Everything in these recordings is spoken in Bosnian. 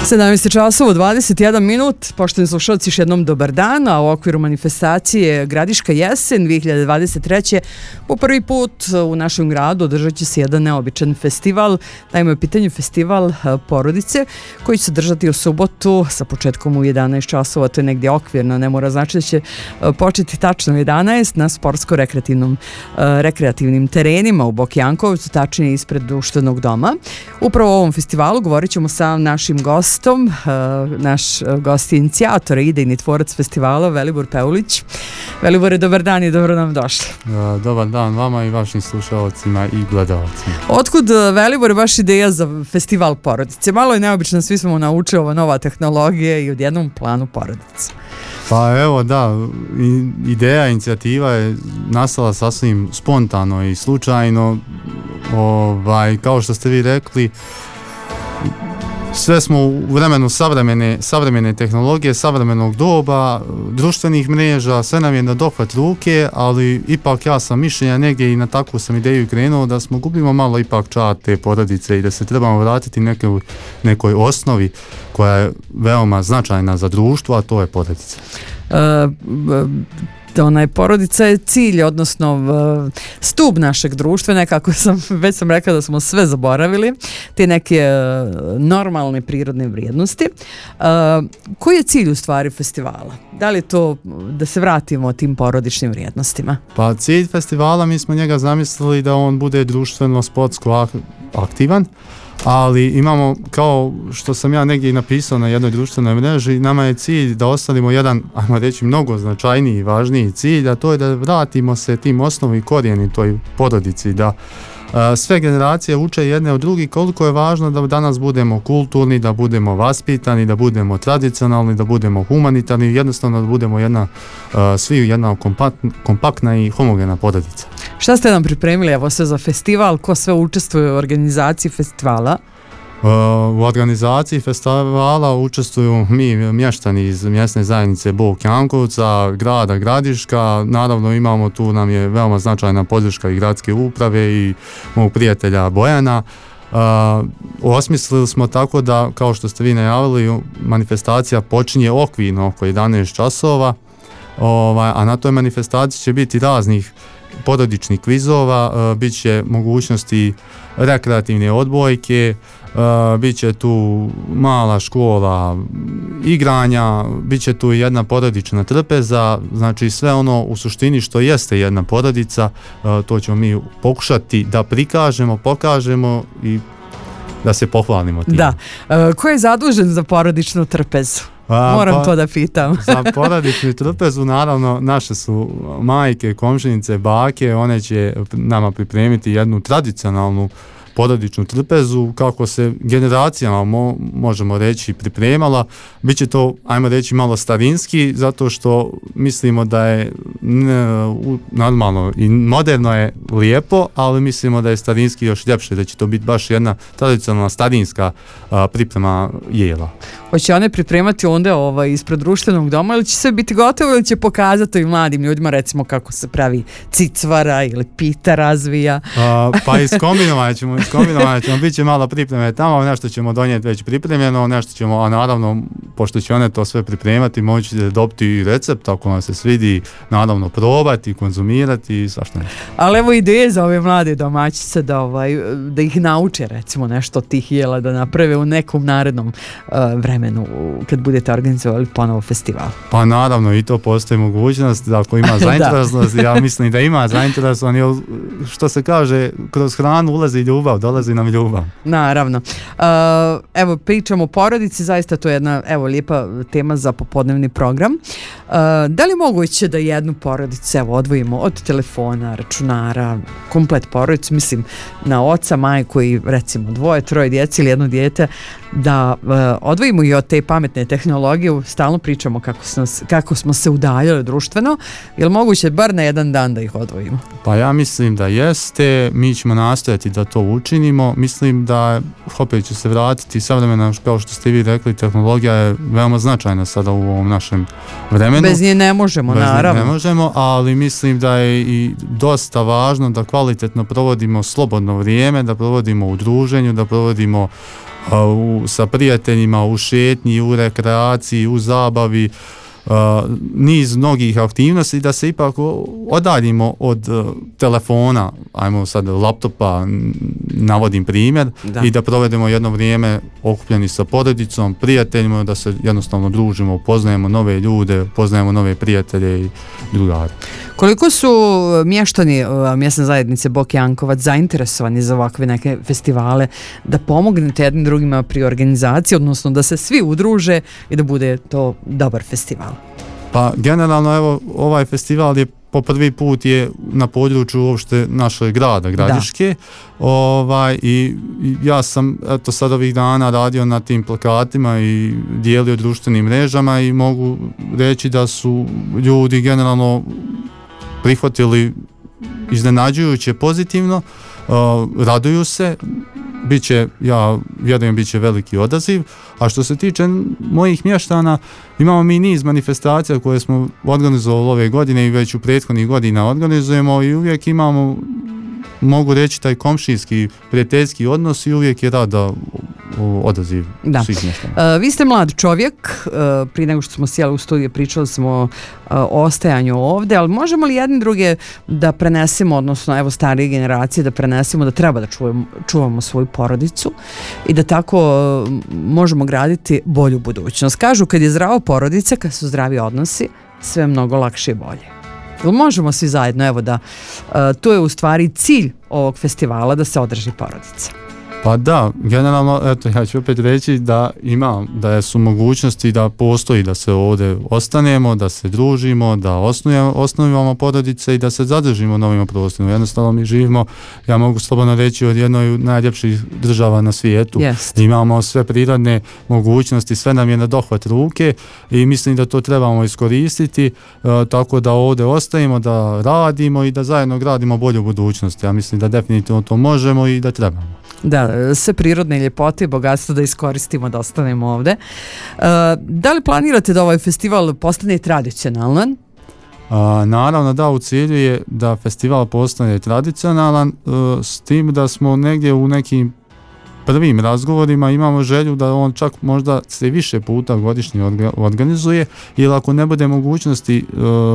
17 časova 21 minut, poštovani slušalci, još jednom dobar dan, a u okviru manifestacije Gradiška jesen 2023. po prvi put u našem gradu održat će se jedan neobičan festival, naime je pitanje festival porodice koji će se držati u subotu sa početkom u 11 časova, to je negdje okvirno, ne mora znači da će početi tačno u 11 na sportsko-rekreativnim terenima u Boki Jankovcu, tačnije ispred društvenog doma. Upravo o ovom festivalu govorit ćemo sa našim gostom, naš gost inicijator i idejni tvorac festivala Velibor Peulić. Velibore, dobar dan i dobro nam došli. Dobar dan vama i vašim slušalcima i gledalcima. Otkud, Velibor, baš ideja za festival porodice? Malo je neobično, svi smo naučili ova nova tehnologija i odjednom planu porodice. Pa evo da, ideja, inicijativa je nastala sasvim spontano i slučajno. Kao što ste vi rekli, sve smo u vremenu savremene tehnologije, savremenog doba, društvenih mreža, sve nam je na dohvat ruke, ali ipak ja sam mišljenja negdje i na takvu sam ideju krenuo da smo gubimo malo ipak čar te porodice i da se trebamo vratiti nekoj osnovi koja je veoma značajna za društvo, a to je porodica. Porodica je cilj, odnosno stup našeg društva, nekako već sam rekla da smo sve zaboravili, te neke normalne prirodne vrijednosti. Koji je cilj u stvari festivala? Da li je to da se vratimo tim porodičnim vrijednostima? Pa cilj festivala, mi smo njega zamislili da on bude društveno, sportsko aktivan, ali imamo, kao što sam ja negdje i napisao na jednoj društvenoj mreži, nama je cilj da ostavimo jedan, ajmo reći, mnogo značajniji i važniji cilj, a to je da vratimo se tim osnovi i korijeni toj porodici, da sve generacije uče jedne od drugih koliko je važno da danas budemo kulturni, da budemo vaspitani, da budemo tradicionalni, da budemo humanitarni, jednostavno da budemo svi jedna kompaktna i homogena porodica. Šta ste nam pripremili evo sve za festival? Ko sve učestvuje u organizaciji festivala? U organizaciji festivala učestvuju mi mještani iz mjesne zajednice Bog Jankovca, grada Gradiška, naravno imamo tu, nam je veoma značajna podrška i gradske uprave i mog prijatelja Bojana. Osmislili smo tako da, kao što ste vi najavili, manifestacija počinje okvirno oko 11 časova, a na toj manifestaciji će biti raznih porodičnih kvizova, bit će mogućnosti rekreativne odbojke, bit će tu mala škola igranja, bit će tu jedna porodična trpeza, znači sve ono u suštini što jeste jedna porodica, to ćemo mi pokušati da prikažemo, pokažemo i da se pohvalimo tim. Da. Ko je zadužen za porodičnu trpezu? Moram to da pitam. Za porodičnu trpezu naravno naše su majke, komšinice, bake, one će nama pripremiti jednu tradicionalnu porodičnu trpezu kako se generacijama možemo reći pripremala. Biće to, ajmo reći, malo starinski, zato što mislimo da je normalno i moderno je lijepo, ali mislimo da je starinski još ljepše, da će to biti baš jedna tradicionalna starinska priprema jela. Hoće one pripremati onda ispred društvenog doma ili će sve biti gotovo ili će pokazati i mladim ljudima recimo kako se pravi cicvara ili pita razvija? Pa iskombinovat ćemo, bit će malo pripreme tamo, nešto ćemo donijeti već pripremljeno, nešto ćemo, a naravno, pošto će one to sve pripremati, moći dobiti i recept, ako vam se svidi, naravno probati, konzumirati i svašta nešto. Ali evo ideje za ove mlade domaćice da ih nauče recimo nešto od tih jela da naprave u nekom narednom vremenu kad budete organizovali ponovo festival. Pa naravno i to postoji mogućnost, da ako ima zainteresovanost, ja mislim da ima zainteresovan, jer što se kaže, kroz hranu ulazi ljubav, dolazi nam ljubav. Naravno. Evo, pričamo o porodici, zaista to je jedna lijepa tema za popodnevni program. Da li moguće da jednu porodicu odvojimo od telefona, računara, komplet porodicu, mislim na oca, majku i recimo 2, 3 djece ili jedno dijete, da odvojimo i od te pametne tehnologije, stalno pričamo kako smo se udaljali društveno, je li moguće bar na jedan dan da ih odvojimo? Pa ja mislim da jeste, mi ćemo nastojati da to učinimo, mislim da opet će se vratiti savremena, kao što ste vi rekli, tehnologija je veoma značajna sada u ovom našem vremenu. Bez nje ne možemo, naravno. Ne možemo, ali mislim da je i dosta važno da kvalitetno provodimo slobodno vrijeme, da provodimo u druženju, da provodimo sa prijateljima u šetnji, u rekreaciji, u zabavi, niz mnogih aktivnosti, da se ipak odaljimo od telefona, ajmo sad laptopa, navodim primjer, i da provedemo jedno vrijeme okupljeni sa porodicom, prijateljima, da se jednostavno družimo, poznajemo nove ljude, poznajemo nove prijatelje i drugare. Koliko su mještani mjesne zajednice Boke Jankovac zainteresovani za ovakve neke festivale, da pomognete jednim drugima pri organizaciji, odnosno da se svi udruže i da bude to dobar festival? Pa generalno, evo, ovaj festival je po prvi put je na području uopšte našeg grada, Gradiške. I ja sam sad ovih dana radio na tim plakatima i dijelio društvenim mrežama i mogu reći da su ljudi generalno prihvatili iznenađujuće pozitivno, raduju se, ja vjerujem bit će veliki odaziv. A što se tiče mojih mještana, imamo mi niz manifestacija koje smo organizovali ove godine i već u prethodnih godina organizujemo i uvijek imamo, mogu reći, taj komšijski, prijateljski odnos i uvijek je rada odaziv svih mještana. Vi ste mlad čovjek, prije nego što smo sjeli u studiju pričali smo o ostajanju ovdje, ali možemo li jedni druge da prenesemo, odnosno evo starije generacije da prenesemo da treba da čuvamo svoju porodicu i da tako možemo graditi bolju budućnost. Kažu, kad je zdrava porodica, kad su zdravi odnosi, sve je mnogo lakše i bolje. Možemo svi zajedno, evo da, to je u stvari cilj ovog festivala, da se održi porodica. Pa da, generalno, eto, ja ću opet reći da su mogućnosti da postoji da se ovdje ostanemo, da se družimo, da osnujemo porodice i da se zadržimo na ovim prostorima. Jednostavno mi živimo, ja mogu slobodno reći, od jednoj od najljepših država na svijetu. Imamo sve prirodne mogućnosti, sve nam je na dohvat ruke i mislim da to trebamo iskoristiti, tako da ovdje ostajemo, da radimo i da zajedno gradimo bolju budućnost. Ja mislim da definitivno to možemo i da trebamo. Da, sve prirodne ljepote i bogatstvo da iskoristimo, da ostanemo ovdje. Da li planirate da ovaj festival postane tradicionalan? Naravno da, u cilju je da festival postane tradicionalan, s tim da smo negdje u nekim prvim razgovorima imamo želju da on čak možda se više puta godišnje organizuje, ili ako ne bude mogućnosti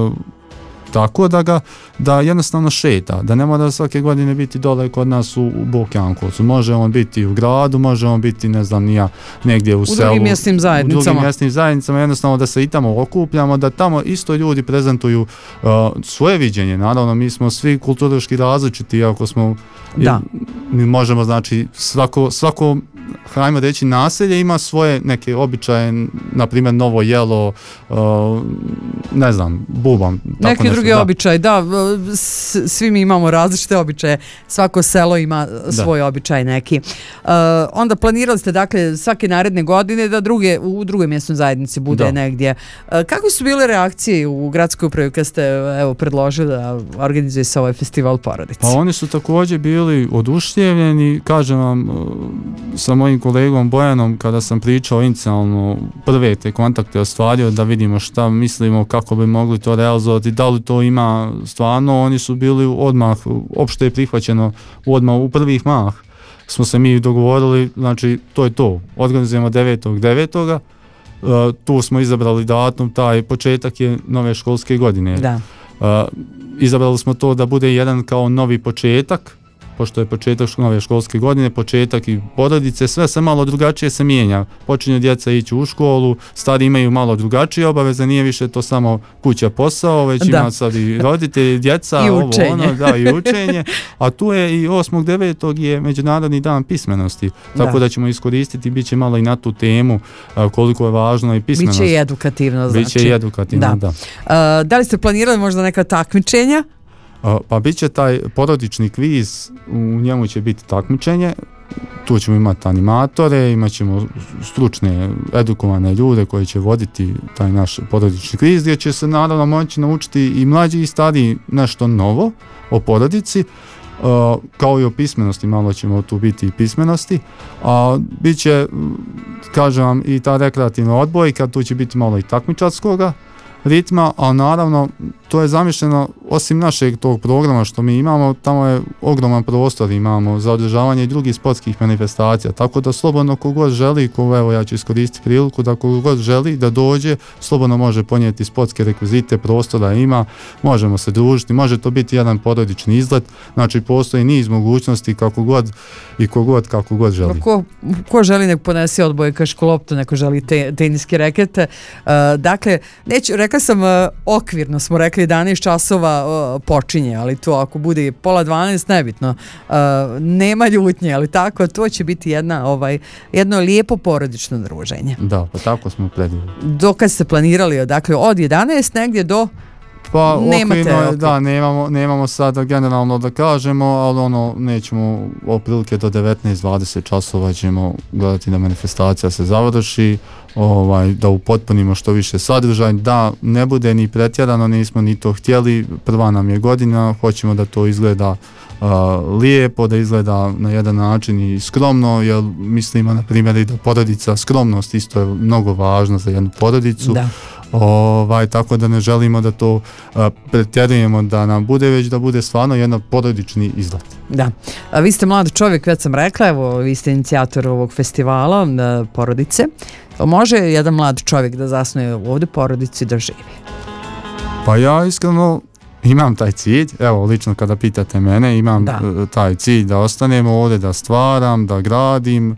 tako da jednostavno šeta, da ne mora svake godine biti dole kod nas u Boke Jankovcu. Može on biti u gradu, može on biti, ne znam, negdje u selu, drugim mjesnim zajednicama, jednostavno da se i tamo okupljamo, da tamo isto ljudi prezentuju svoje viđenje. Naravno, mi smo svi kulturološki različiti, iako smo, mi možemo, znači, svako hajmo reći, naselje ima svoje neke običaje, na primjer novo jelo, ne znam, bubam. Neki drugi običaj, da, svi mi imamo različite običaje, svako selo ima svoj običaj neki. Onda planirali ste, dakle, svake naredne godine da u drugoj mjesnoj zajednici bude negdje. Kakve su bile reakcije u gradskoj upravi kad ste predložili da organizuje se ovaj festival porodice? Pa oni su također bili oduševljeni, kažem vam, sa mojim kolegom Bojanom, kada sam pričao inicijalno prve te kontakte ostvario, da vidimo šta mislimo, kako bi mogli to realizovati, da li to ima stvarno, oni su bili odmah, opšte je prihvaćeno odmah u prvih mah. Smo se mi dogovorili, znači to je to, organizujemo 9.9. Tu smo izabrali datum, taj početak je nove školske godine. Izabrali smo to da bude jedan kao novi početak, pošto je početak nove školske godine, početak i porodice, sve se malo drugačije se mijenja. Počinju djeca ići u školu, stari imaju malo drugačije obaveze, nije više to samo kuća, posao, već ima sad i roditelji, djeca, i učenje. I učenje. A tu je i 8.9. je Međunarodni dan pismenosti, tako da ćemo iskoristiti, bit će malo i na tu temu koliko je važno i pismenost. Biće i edukativno, znači. Biće i edukativno, da. Da li ste planirali možda neka takmičenja? Pa bit će taj porodični kviz, u njemu će biti takmičenje, tu ćemo imati animatore, imat ćemo stručne, edukovane ljude koji će voditi taj naš porodični kviz, gdje će se naravno moći naučiti i mlađi i stariji nešto novo o porodici, kao i o pismenosti, malo ćemo tu biti i pismenosti, a bit će, kažem vam, i ta rekreativna odbojka, tu će biti malo i takmičarskoga ritma, ali naravno to je zamišljeno, osim našeg tog programa što mi imamo, tamo je ogroman prostor imamo za održavanje i drugih sportskih manifestacija, tako da slobodno kogod želi, evo ja ću iskoristiti priliku da kogod želi da dođe, slobodno može ponijeti sportske rekvizite, prostora ima, možemo se družiti, može to biti jedan porodični izlet, znači postoji niz mogućnosti kako god i kako god želi. Ko želi nek ponese odbojkašku loptu, neko želi teniske rekete. Dakle, rekla sam okvirno, smo rekli 11 časova počinje, ali to ako bude pola 12, nebitno. Nema ljutnje, ali tako, to će biti jedno lijepo porodično druženje. Da, pa tako smo predvidjeli. Dokad ste planirali, dakle, od 11 negdje do... Pa okvirno, da, nemamo sada generalno da kažemo, ali nećemo otprilike do 19-20 časova ćemo gledati da manifestacija se završi, da upotpunimo što više sadržaj, da ne bude ni pretjerano, nismo ni to htjeli, prva nam je godina, hoćemo da to izgleda lijepo, da izgleda na jedan način i skromno, jer mislimo na primjer i da porodica, skromnost isto je mnogo važna za jednu porodicu. Da. Tako da ne želimo da to pretjerujemo da nam bude, već da bude stvarno jedan porodični izlet. Da. Vi ste mlad čovjek, već sam rekla, evo vi ste inicijator ovog festivala porodice. Može jedan mlad čovjek da zasnuje ovdje porodici da živi? Pa ja iskreno imam taj cilj, evo lično kada pitate mene, imam taj cilj da ostanem ovdje, da stvaram, da gradim.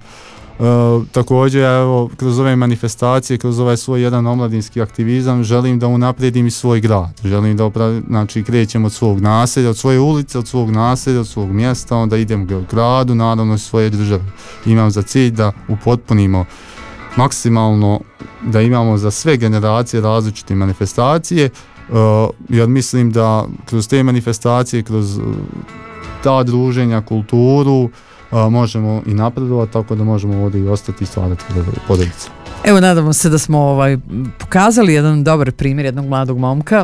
Također, evo, kroz ove manifestacije, kroz ovaj svoj jedan omladinski aktivizam, želim da unaprijedim i svoj grad. Želim da krećem od svog naselja, od svoje ulice, od svog naselja, od svog mjesta, onda idem u gradu, naravno svoje države. Imam za cilj da upotpunimo maksimalno, da imamo za sve generacije različite manifestacije, jer mislim da kroz te manifestacije, kroz ta druženja, kulturu, možemo i napredovati, tako da možemo ovdje i ostati i stvarati porodice. Evo, nadamo se da smo pokazali jedan dobar primjer jednog mladog momka.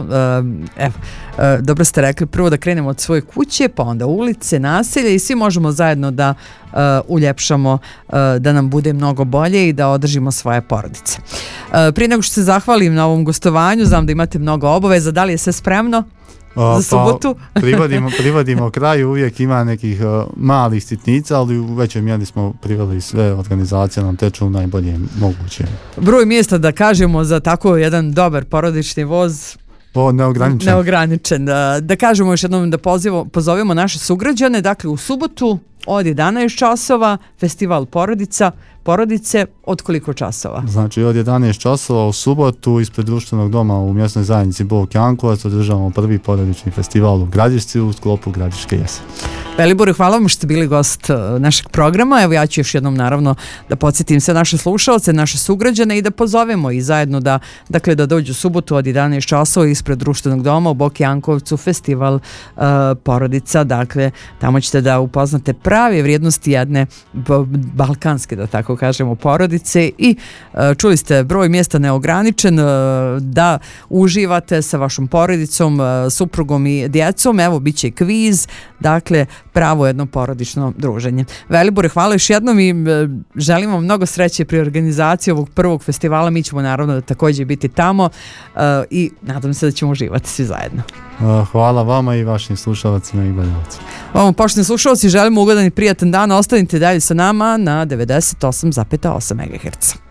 Dobro ste rekli, prvo da krenemo od svoje kuće, pa onda ulice, naselje i svi možemo zajedno da uljepšamo, da nam bude mnogo bolje i da održimo svoje porodice. Prije nego što se zahvalim na ovom gostovanju, znam da imate mnogo obaveza, da li je sve spremno? Za subotu? Privodimo kraju, uvijek ima nekih malih sitnica, ali u većoj mjeri smo priveli sve organizacije, nam teču u najboljem moguće. Broj mjesta da kažemo za tako jedan dobar porodični voz? Neograničen. Da kažemo još jednom da pozovemo naše sugrađane, dakle u subotu od 11 časova, festival porodice, od koliko časova? Znači od 11 časova u subotu ispred društvenog doma u mjesnoj zajednici Bog Jankovac održavamo prvi porodični festival u Gradišci u sklopu Gradiške jeseni. Velibore, hvala vam što ste bili gost našeg programa. Evo ja ću još jednom naravno da podsjetim sve naše slušalce, naše sugrađane i da pozovemo i zajedno da dođu u subotu od 11 časova ispred društvenog doma u Bog Jankovcu, festival porodica. Dakle, tamo ćete da upoznate prave vrijednosti jedne balkanske, da tako kažemo, porodice i čuli ste broj mjesta neograničen, da uživate sa vašom porodicom, suprugom i djecom. Evo, bit će kviz, dakle, pravo jedno porodično druženje. Velibore, hvala još jednom i želim vam mnogo sreće pri organizaciji ovog prvog festivala. Mi ćemo naravno da također biti tamo i nadam se da ćemo uživati svi zajedno. Hvala vama i vašim slušalcima i gledalcima. Vama, poštovani slušalci, želimo ugodan i prijatan dan. Ostanite dalje sa nama na 98,8 MHz.